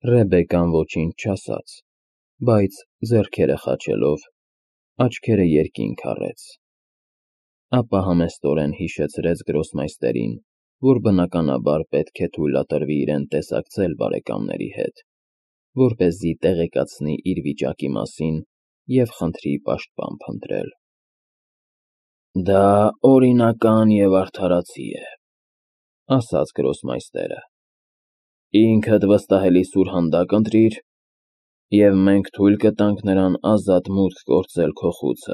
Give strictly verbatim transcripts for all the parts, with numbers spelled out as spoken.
Ռեբեկան ոչինչ չասաց, բայց ձեռքերը խաչելով, աչքերը երկինք առեց, ապա համեստորեն հիշեցրեց գրոսմայստերին, որ բնականաբար պետք է թույլատրվի իրեն տեսակցել բարեկամների հետ, որպեսզի տեղեկացնի իր վիճակի մասին և խնդրի պաշտպան փնտրել։ Դա օրինական և արդարացի է, ասաց գրոսմայստերը, ինքդ վստահելի սուրհանդակ ընտրիր, և մենք թույլ կտանք նրան ազատ մուտք գործել քո խուցը։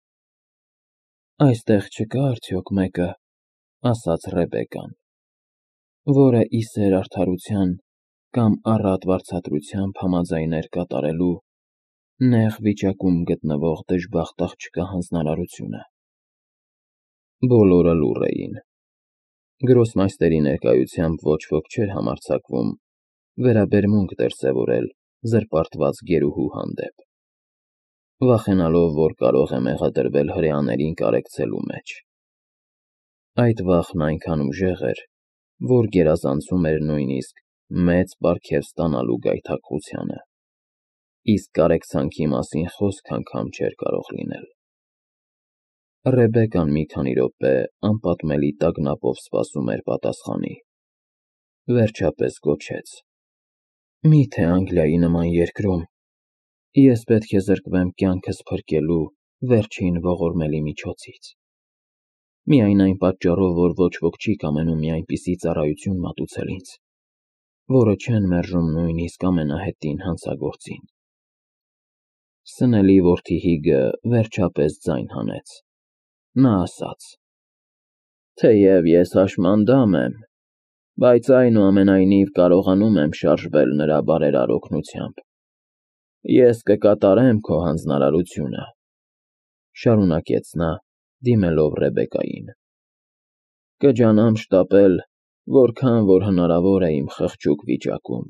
Այստեղ չկա՞ արդյոք մեկը, ասաց Ռեբեկան, որը ի սեր արդարության կամ առատ վարձատրությամբ համաձայներ կատարելու նեղ վիճակում գտնվող դժբախտ աղջկա հանձնարարությունը։ Բոլորը լուռ էին։ Գրոսմայստերի ներկայությամբ ոչ ոք չէր համարձակվում վերաբերմունք դրսևորել զրպարտված գերուհու հանդեպ, վախենալով, որ կարող է մեղադրվել հրեաներին կարեկցելու մեջ։ Այդ վախն այնքան ուժեղ էր, որ գերազանցում էր նույնիսկ մեծ պարգև ստանալու գայթակղությանը, իսկ կարեկցանքի մասին խոսք անգամ չէր կարող լինել։ Ռեբեկան մի քանի րոպե անպատմելի տագնապով սպասում էր պատասխանի, վերջապես գոչեց. Մի՞թե Անգլիայի նման երկրում ես պետք է զրկվեմ կյանքս փրկելու վերջին ողորմելի միջոցից, միայն այն պատճառով, որ ոչ ոք չի կամենում մի այնպիսի ծառայություն մատուցել ինձ, որը չեն մերժում նույնիսկ ամենահետին հանցագործին։ Սնելի որդի Հիգը վերջապես ձայն հանեց, նա ասաց. Թեև ես հաշմանդամ եմ, բայց այնուամենայնիվ կարողանում եմ շարժվել նրա բարերար օգնությամբ։ Ես կկատարեմ քո հանձնարարությունը, շարունակեց նա, դիմելով Ռեբեկային, կջանամ շտապել, որքան որ հնարավոր է իմ խղճուկ վիճակում,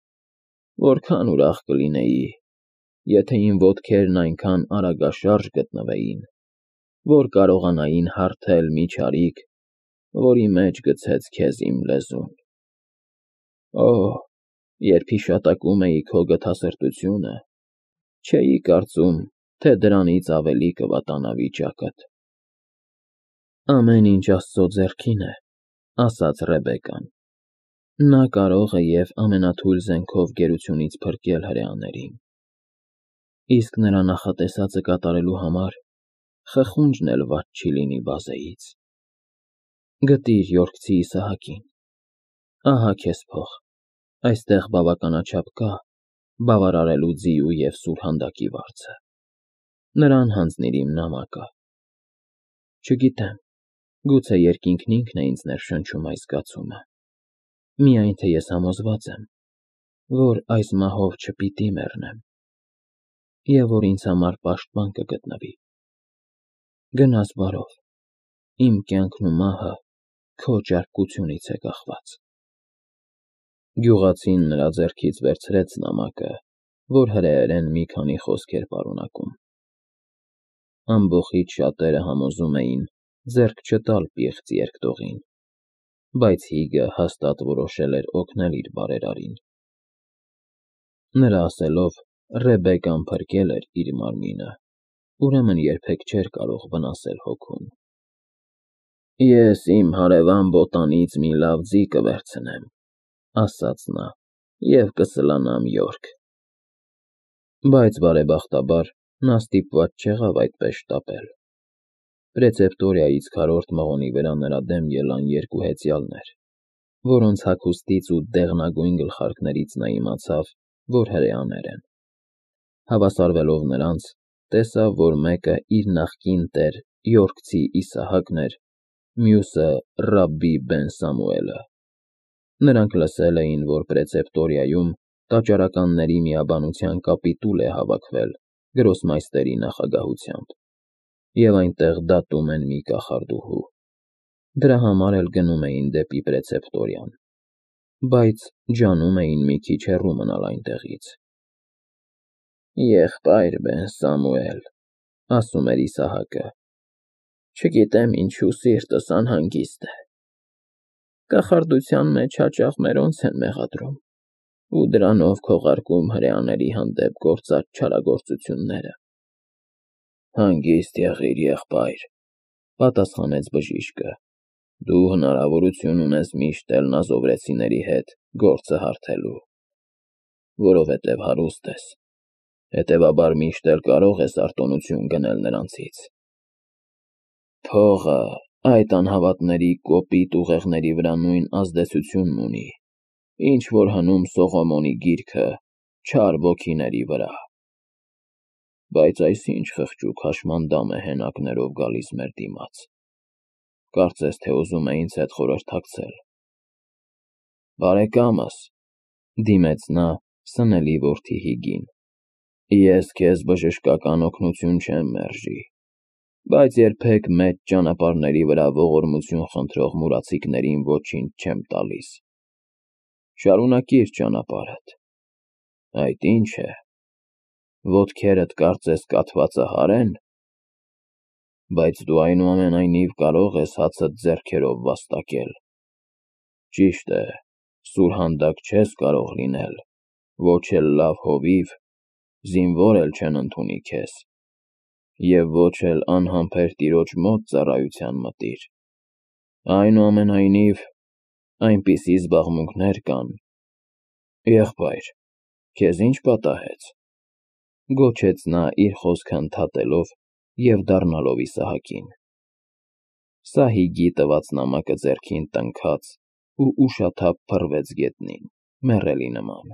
որքան ուրախ կլինեի, եթե իմ ոտքերն այնքան արագաշարժ գտնվեին, որ կարողանային հարթել մի չարիք, որի մեջ գցեց քեզ իմ լեզուն։ Օ, երբ հիշատակում էի քո գթասրտությունը, չէի կարծում, թե դրանից ավելի կվատանա վիճակդ։ Ամեն ինչ Աստծո ձեռքին է, ասաց Ռեբեկան, նա կարող է և ամենաթույլ զենքով գերությունից փրկել հրեաներին, իսկ նրա նախատեսածը կատարելու համար խխունջն էլ վատ չի լինի բազեից։ Գտիր Յորքցի Իսահակին, ահա քեզ փող, այստեղ բավականաչափ կա բավարարելու ձիու և սուրհանդակի վարձը, նրան հանձնիր իմ նամակը։ Չգիտեմ, գուցե երկինքն ինքն է ինձ ներշնչում այս զգացումը, միայն թե ես համոզված եմ, որ այս մահով չպիտի մեռնեմ, և որ ինձ համար պաշտպան կգտնվի։ Գնաս բարով, իմ կյանքն ու մահը քո ճարպկությունից է կախված։ Գյուղացին նրա ձեռքից վերցրեց նամակը, որ հրեերեն մի քանի խոսք էր պարունակում։ Ամբոխից շատերը համոզում էին ձեռք չտալ պիղծ երկտողին, բայց Հիգը հաստատ որոշել էր օգնել իր բարերարին։ Նրա ասելով, Ռեբեկան փրկել էր իր մարմինը, ուրեմն երբեք չէր կարող վնասել հոգուն։ Ես իմ հարևան բոտանից մի լավ ձի կվերցնեմ, ասաց նա, և կսլանամ Յորք։ Բայց բարեբախտաբար նա ստիպված չեղավ այդպես շտապել։ Պրեցեպտորիայից քառորդ մղոնի վրա նրա դեմ ելան երկու հեծյալներ, որոնց հագուստից ու դեղնագույն գլխարկներից նա իմացավ, որ հրեաներ են։ Հավասարվելով նրանց, տեսավ, որ մեկը իր նախկին տեր Յորքցի Իսահակն էր, մյուսը Ռաբբի Բեն Սամուելը։ Նրանք լսել էին, որ Պրեցեպտորիայում տաճարականների միաբանության կապիտուլ է հավաքվել գրոսմայստերի նախագահությամբ, և այնտեղ դատում են մի կախարդուհու։ Դրա համար էլ գնում էին դեպի Պրեցեպտորիան, բայց ջանում էին մի քիչ հեռու մնալ այնտեղից։ Եղբայր Բեն Սամուել, ասում էր Իսահակը, չգիտեմ ինչու սիրտս անհանգիստ է։ Կախարդության մեջ հաճախ մերոնց են մեղադրում, ու դրանով քողարկում հրեաների հանդեպ գործած չարագործությունները։ Հանգիստ եղիր, եղբայր, պատասխանեց բժիշկը։ Դու հնարավորություն ունես միշտ էլ նազովրեցիների հետ գործը հարթելու, որովհետև հարուստ ես, հետևաբար միշտ էլ կարող ես արտոնություն գնել նրանցից։ Փողը այդ անհավատների կոպիտ ուղեղների վրա նույն ազդեցությունն ունի, ինչ որ հնում Սողոմոնի գիրքը չար ոգիների վրա։ Բայց այս ինչ խղճուկ հաշմանդամ է հենակներով գալիս մեր դիմաց։ Կարծես թե ուզում է ինձ հետ խորհրդակցել։ Բարեկամս, դիմեց նա սնելի որդի Հիգին, ես քեզ բժշկական օգնություն չեմ մերժի, բայց երբեք մեծ ճանապարհների վրա ողորմություն խնդրող մուրացիկներին ոչինչ չեմ տալիս։ Շարունակիր ճանապարհդ։ Այդ ինչ է, ոտքերդ կարծես կաթվածահար են, բայց դու այնուամենայնիվ կարող ես հացդ ձեռքերով վաստակել։ Ճիշտ է, սուրհանդակ չես կարող լինել, ոչ էլ լավ հովիվ, զինվոր էլ չեն ընդունի քեզ, և ոչ էլ անհամբեր տիրոջ մոտ ծառայության մտիր։ Այնուամենայնիվ, այնպիսի զբաղմունքներ կան։ Եղբայր, քեզ ինչ պատահեց, գոչեց նա իր խոսքը ընդհատելով և դառնալով Իսահակին։ Սահիգի տված նամակը ձեռքին տնքաց ու ուշաթափ փռվեց գետնին, մեռելի նման։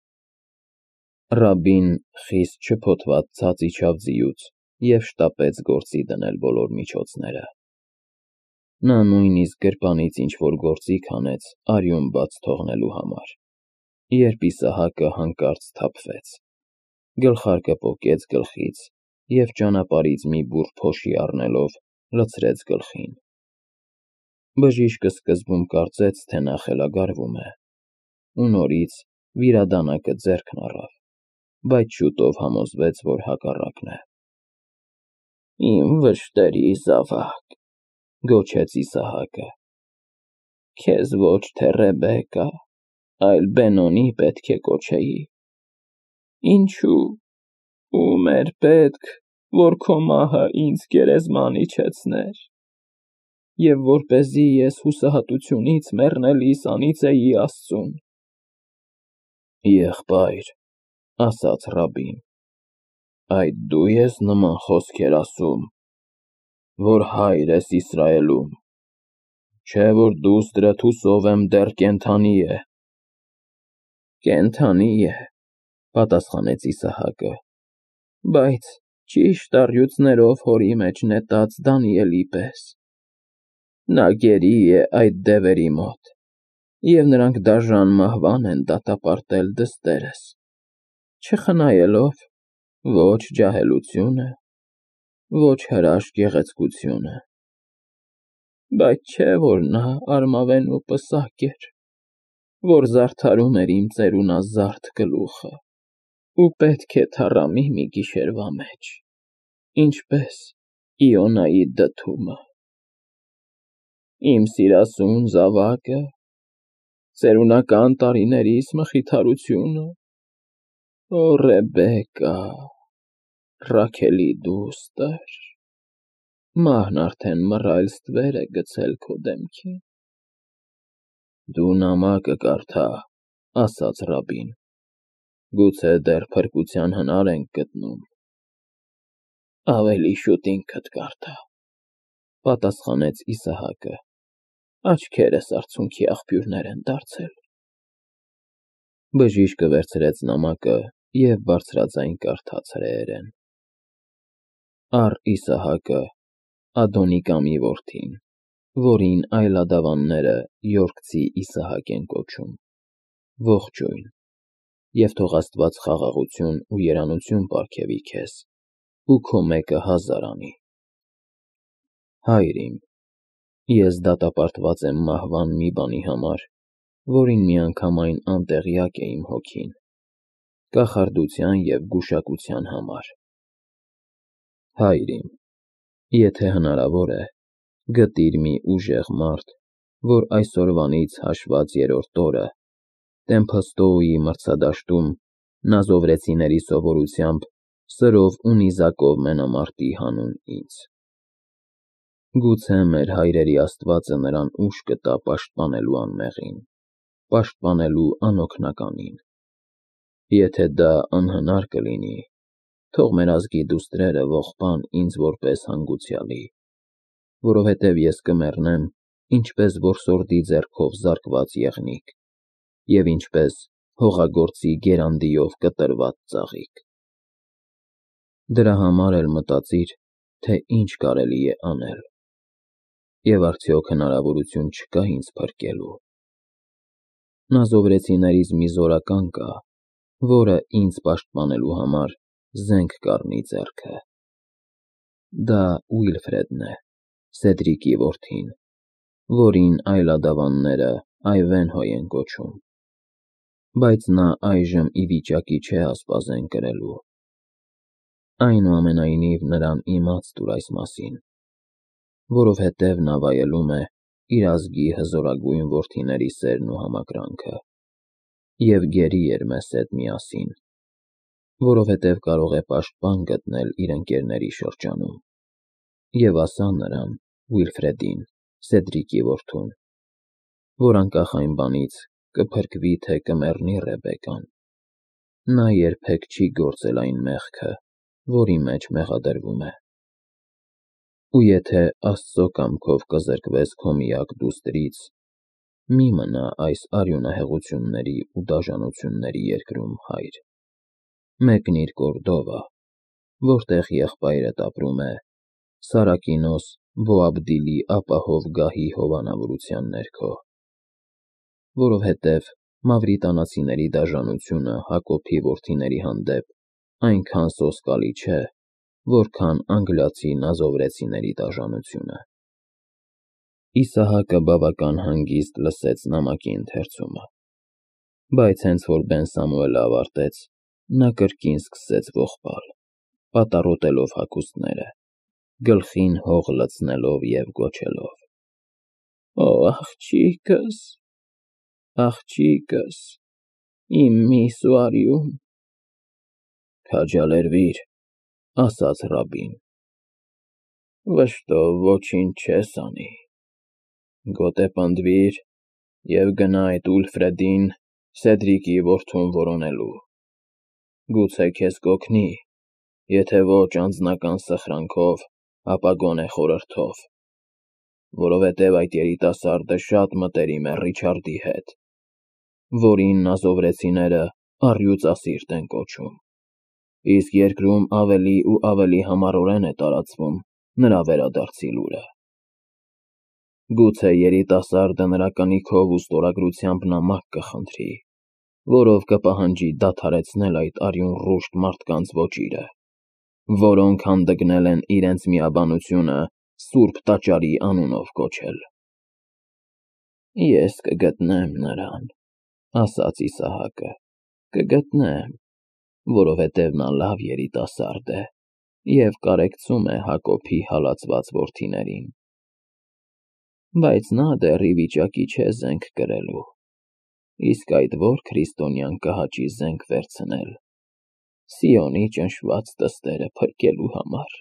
Ռաբբին խիստ շփոթված ցած իջավ ձիուց և շտապեց գործի դնել բոլոր միջոցները։ Նա նույնիսկ գրպանից ինչ-որ գործիք հանեց արյուն բաց թողնելու համար, երբ Իսահակը հանկարծ սթափվեց, գլխարկը պոկեց գլխից և ճանապարհից մի բուռ փոշի առնելով լցրեց գլխին։ Բժիշկը սկզբում կարծեց, թե նա խելագարվում է, ու նորից վիրադանակը ձեռքն առավ, բայց շուտով համոզվեց, որ հակառակն է։ Իմ վշտերի զավակ, գոչեց Իսահակը, քեզ ոչ թե Ռեբեկա, այլ Բենոնի պետք է կոչեի։ Ինչու՞։ Ո՞ւմ էր պետք, որ քո մահը ինձ գերեզման իջեցներ, և որպեսզի ես հուսահատությունից մեռնելիս անիծեի Աստծուն։ Եղբայր, ասաց Ռաբբին, այդ դու ես նման խոսքեր ասում, որ հայր ես Իսրայելում, չէ՞ որ դուստրդ հուսով եմ դեռ կենդանի է։ Կենդանի է, պատասխանեց Իսահակը, բայց ճիշտ առյուծներով հորի մեջ նետած Դանիելի պես։ Նա գերի է այդ դևերի մոտ, և նրանք դաժան մահվան են դատապարտել դստերս, չխնայելով ոչ ջահելությունը, ոչ հրաշք գեղեցկությունը, բայց չէ՞ որ նա արմավենու պսակ էր, որ զարդարում էր իմ ծերունազարդ գլուխը ու պետք է թառամի մի գիշերվա մեջ, ինչպես Իոնայի դդումը։ Իմ սիրասուն զավակը, ծերունական տարիներիս մխիթարությունը, օ Ռեբեկա, Ռաքելի դուստր, մահն արդեն մռայլ ստվեր է գցել քո դեմքին։ Դու նամակը կարդա, ասաց Ռաբբին, գուցե դեռ փրկության հնար ենք գտնում։ Ավելի շուտ ինքդ կարդա, պատասխանեց Իսահակը, աչքերս արցունքի աղբյուրներ են դարձել։ Բժիշկը վերցրեց նամակը և բարձրաձայն կարդաց հրեերեն. Առ Իսահակը, Ադոնիկամի որդին, որին այլադավանները Յորքցի Իսահակ են կոչում, ողջույն, և թող Աստված խաղաղություն ու երանություն պարգևի քեզ, ու քո մեկը հազար անի։ Հայր իմ, ես դատապարտված եմ մահվան մի բանի համար, որին միանգամայն անտեղյակ է իմ հոգին, կախարդության և գուշակության համար։ Հայր իմ, եթե հնարավոր է, գտիր մի ուժեղ մարդ, որ այսօրվանից հաշված երրորդ օրը Տեմփստոուի մրցադաշտում նազովրեցիների սովորությամբ սրով ու նիզակով մենամարտի հանուն ինձ։ Գուցե մեր հայրերի Աստվածը նրան ուժ կտա պաշտպանելու անմեղին, պաշտպանելու անօգնականին։ Եթե դա անհնար կլինի, թող մեր ազգի դուստրերը ողբան ինձ որպես հանգուցյալի, որովհետև ես կմեռնեմ ինչպես որսորդի ձեռքով զարկված եղնիկ և ինչպես հողագործի գերանդիով կտրված ծաղիկ։ Դրա համար էլ մտածիր, թե ինչ կարելի է անել, և արդյոք հնարավորություն չկա ինձ փրկելու։ Նազովրեցիներից մի զորական կա, որը ինձ պաշտպանելու համար զենք կառնի ձեռքը։ Դա Ուիլֆրեդն է, Սեդրիկի որդին, որին այլադավանները Այվենհոյ են կոչում, բայց նա այժմ ի վիճակի չէ ասպազեն կրելու։ Այնուամենայնիվ նրան իմաց տուր այս մասին, որովհետև նա վայելում է իր ազգի հզորագույն որդիների սերն ու համակրանքը, և գերի էր մեզ հետ միասին, որովհետև կարող է պաշտպան գտնել իր ընկերների շրջանում, և ասա նրան, Ուիլֆրեդին, Սեդրիկի որդուն, որ անկախ այն բանից կփրկվի, թե կմեռնի Ռեբեկան, նա երբեք չի գործել այն մեղքը, որի մեջ մեղադրվում է։ Ու եթե Աստծո կամքով կզրկվես քո միակ դուստրից, մի մնա այս արյունահեղությունների ու դաժանությունների երկրում, հայր, մեկնիր Կորդովա, որտեղ եղբայրդ ապրում է Սարակինոս Բոաբդիլի ապահով գահի հովանավորության ներքո, որովհետև մավրիտանացիների դաժանությունը Հակոբի որդիների հանդեպ այնքան սոսկալի չէ, որքան անգլիացի նազովրեցիների դաժանությունը։ Իսահակը բավական հանգիստ լսեց նամակի ընթերցումը, բայց հենց որ բեն Սամուելը ավարտեց, նա կրկին սկսեց ողբալ, պատառոտելով հագուստները, գլխին հող լցնելով և գոչելով. «Օ աղջիկս, աղջիկս, իմ միս ու արյուն»։ «Քաջալերվիր», ասաց ռաբբին, «վշտով ոչինչ չես անի, գոտեպնդվիր և գնա այդ Ուիլֆրեդին, Սեդրիկի որդուն որոնելու, գուցե քեզ կօգնի, եթե ոչ անձնական սխրանքով, ապա գոնե խորհրդով, որովհետև այդ երիտասարդը շատ մտերիմ է Ռիչարդի հետ, որին նազովրեցիները առյուծասիրտ են կոչում, իսկ երկրում ավելի ու ավելի համառորեն է տարածվում նրա վերադարձի լուրը։ Գուցե երիտասարդը նրա կնիքով ու ստորագրությամբ նամակ կխնդրի, որով կպահանջի դադարեցնել այդ արյունռուշտ մարդկանց ոճիրը, որոնք հանդգնել են իրենց միաբանությունը Սուրբ Տաճարի անունով կոչել»։ «Ես կգտնեմ նրան», ասաց Իսահակը, «կգտնեմ, որովհետև նա լավ երիտասարդ է և կարեկցում է Հակոբի հալածված որդիներին։ Բայց նա դեռ ի վիճակի չէ զենք կրելու, իսկ այդ ո՞ր քրիստոնյան կհաճի զենք վերցնել Սիոնի ճնշված տստերը փրկելու համար»։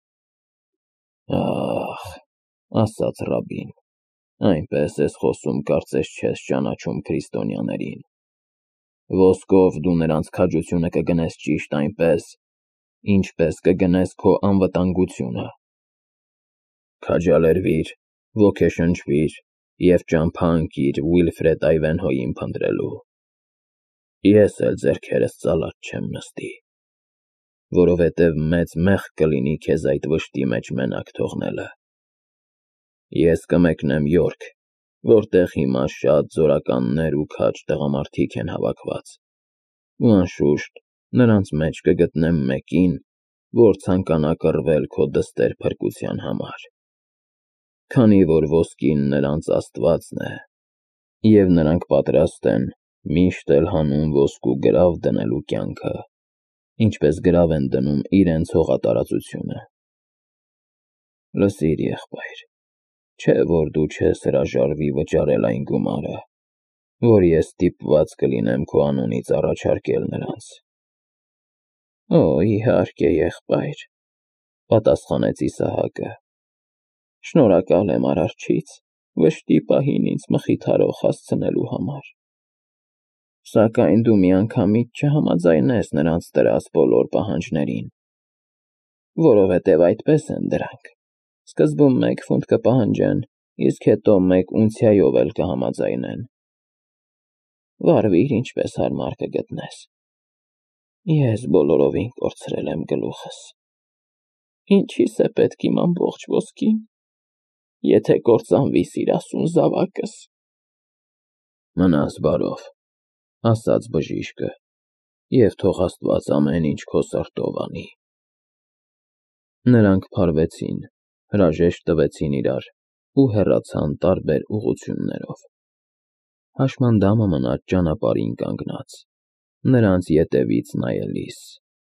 «Ախ», ասաց ռաբբին, «այնպես ես խոսում, կարծես չես ճանաչում քրիստոնյաներին։ Ոսկով դու նրանց քաջությունը կգնես ճիշտ այնպես, ինչպես կգնես քո անվտանգությունը։ Քաջալերվիր, ոգեշնչվիր և ճամփա ընկիր Ուիլֆրեդ Այվենհոյին փնտրելու։ Ես էլ ձեռքերս ծալած չեմ նստի, որովհետև մեծ մեղք կլինի քեզ այդ վշտի մեջ մենակ թողնելը։ Ես կմեկնեմ Յորք, որտեղ հիմա շատ զորականներ ու քաջ տղամարդիկ են հավաքված, ու անշուշտ նրանց մեջ կգտնեմ մեկին, որ ցանկանա կռվել քո դստեր փրկության համար, քանի որ ոսկին նրանց աստվածն է, և նրանք պատրաստ են միշտ էլ հանուն ոսկու գրավ դնելու կյանքը, ինչպես գրավ են դնում իրենց հողատարածությունը։ Լսիր, եղբայր, չէ որ դու չես հրաժարվի վճարել այն գումարը, որ ես ստիպված կլինեմ քո անունից առաջարկել նրանց։ Օ, իհարկե, եղբայր, պատասխանեց Իսահակը։ Շնորհակալ եմ Արարչից վշտի պահին ինձ մխիթարող հասցնելու համար։ Սակայն դու միանգամից չհամաձայնես նրանց տրած բոլոր պահանջներին, որովհետև այդպես են դրանք. սկզբում մեկ ֆունտ կպահանջեն, իսկ հետո մեկ ունցիայով էլ կհամաձայնեն։ Վարվիր ինչպես հարմար կգտնես։ Ես բոլորովին կորցրել եմ գլուխս։ Ինչի՞ս է պետք իմ ամբողջ ոսկին, եթե կործանվի սիրասուն զավակս։ Մնաս բարով, ասաց բժիշկը, և թող Աստված ամեն ինչ քո սրտով անի։ Նրանք փարվեցին, հրաժեշտ տվեցին իրար ու հեռացան տարբեր ուղղություններով։ Հաշմանդամը մնաց ճանապարհին կանգնած, նրանց ետևից նայելիս։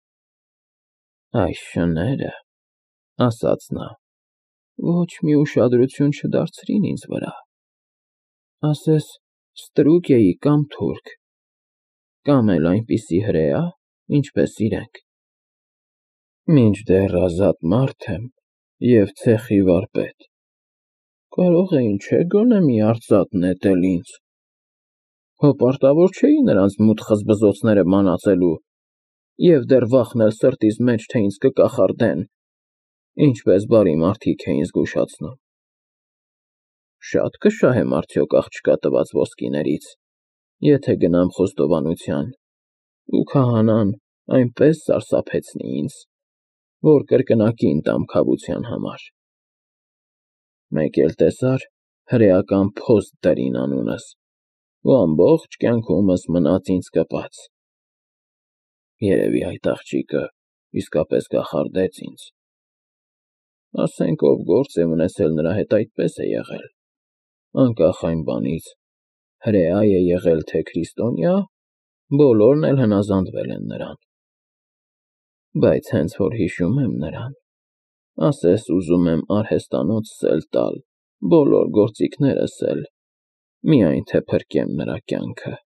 Այս շները, ասաց նա, ոչ մի ուշադրություն չդարձրին ինձ վրա, ասես ստրուկ էի կամ թուրք, կամ էլ այնպիսի հրեա, ինչպես իրենք։ Մինչդեռ ազատ մարդ եմ և ցեխի վարպետ, կարող էին չէ՞ գոնե մի արծաթ նետել ինձ։ Հպարտավոր չէի նրանց մութ խզբզոցները մանածելու և դեռ վախնել սրտիս մեջ, թե ինձ կկախարդեն, ինչպես բարի մարդիկ էին զգուշացնում։ Շա՞տ կշահեմ արդյոք աղջկա տված ոսկիներից, եթե գնամ խոստովանության, ու քահանան այնպես սարսափեցնի ինձ, որ կրկնակին տամ քավության համար։ Մեկ էլ տեսար, հրեական փոստ դրին անունս, ու ամբողջ կյանքումս մնաց ինձ կպած։ Երևի այդ աղջիկը իսկապես կախարդեց ինձ։ Ասենք ով գործ է ունեցել նրա հետ այդպես է եղել, անկախ այն բանից, հրեա է եղել, թե քրիստոնյա, բոլորն էլ հնազանդվել են նրան։ Բայց հենց որ հիշում եմ նրան, ասես ուզում եմ արհեստանոցս էլ տալ, բոլոր գործիքներս էլ, միայն թե փրկեմ նրա կյանքը։